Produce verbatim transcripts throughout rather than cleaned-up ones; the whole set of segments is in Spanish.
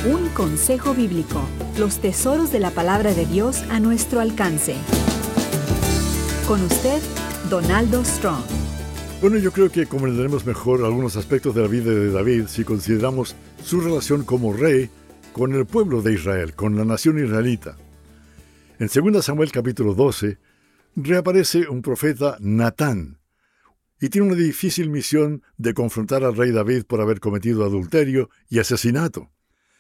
Un consejo bíblico. Los tesoros de la palabra de Dios a nuestro alcance. Con usted, Donaldo Strong. Bueno, yo creo que comprenderemos mejor algunos aspectos de la vida de David si consideramos su relación como rey con el pueblo de Israel, con la nación israelita. En segundo Samuel capítulo doce, reaparece un profeta, Natán, y tiene una difícil misión de confrontar al rey David por haber cometido adulterio y asesinato.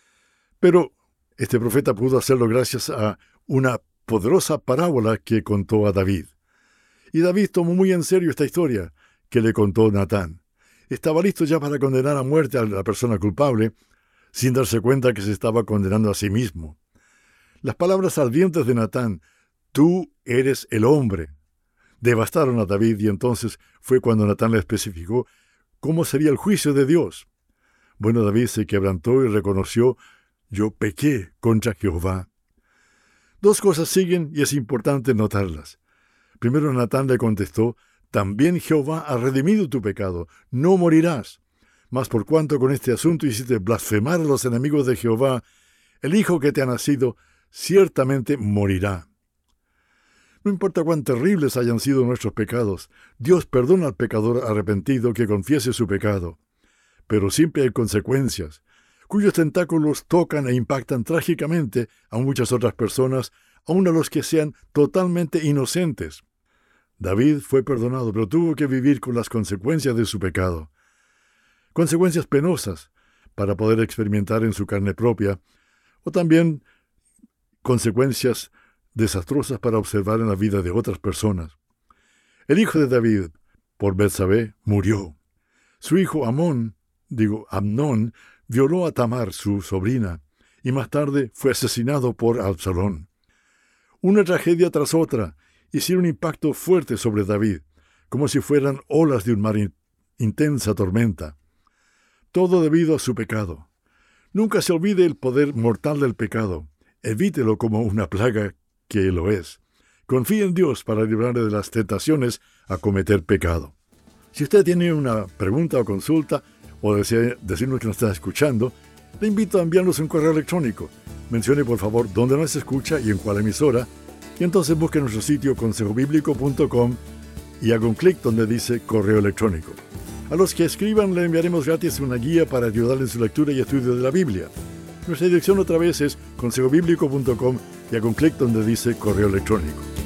Pero este profeta pudo hacerlo gracias a una poderosa parábola que contó a David. Y David tomó muy en serio esta historia que le contó Natán. Estaba listo ya para condenar a muerte a la persona culpable, sin darse cuenta que se estaba condenando a sí mismo. Las palabras ardientes de Natán, «Tú eres el hombre», devastaron a David, y entonces fue cuando Natán le especificó cómo sería el juicio de Dios. Bueno, David se quebrantó y reconoció: «Yo pequé contra Jehová». Dos cosas siguen y es importante notarlas. Primero, Natán le contestó: «También Jehová ha redimido tu pecado, no morirás. Mas por cuanto con este asunto hiciste blasfemar a los enemigos de Jehová, el hijo que te ha nacido ciertamente morirá». No importa cuán terribles hayan sido nuestros pecados, Dios perdona al pecador arrepentido que confiese su pecado. Pero siempre hay consecuencias, cuyos tentáculos tocan e impactan trágicamente a muchas otras personas, aun a los que sean totalmente inocentes. David fue perdonado, pero tuvo que vivir con las consecuencias de su pecado. Consecuencias penosas para poder experimentar en su carne propia, o también consecuencias desastrosas para observar en la vida de otras personas. El hijo de David, por Betsabé, murió. Su hijo Amón, digo Amnón, violó a Tamar, su sobrina, y más tarde fue asesinado por Absalón. Una tragedia tras otra hicieron un impacto fuerte sobre David, como si fueran olas de un mar in- intensa tormenta. Todo debido a su pecado. Nunca se olvide el poder mortal del pecado. Evítelo como una plaga que lo es. Confíe en Dios para librarle de las tentaciones a cometer pecado. Si usted tiene una pregunta o consulta, o desea decirnos que nos está escuchando, le invito a enviarnos un correo electrónico. Mencione por favor dónde nos escucha y en cuál emisora, y entonces busque nuestro sitio consejo bíblico punto com y haga un clic donde dice correo electrónico. A los que escriban le enviaremos gratis una guía para ayudarle en su lectura y estudio de la Biblia. Nuestra dirección otra vez es consejo bíblico punto com y haga un clic donde dice correo electrónico.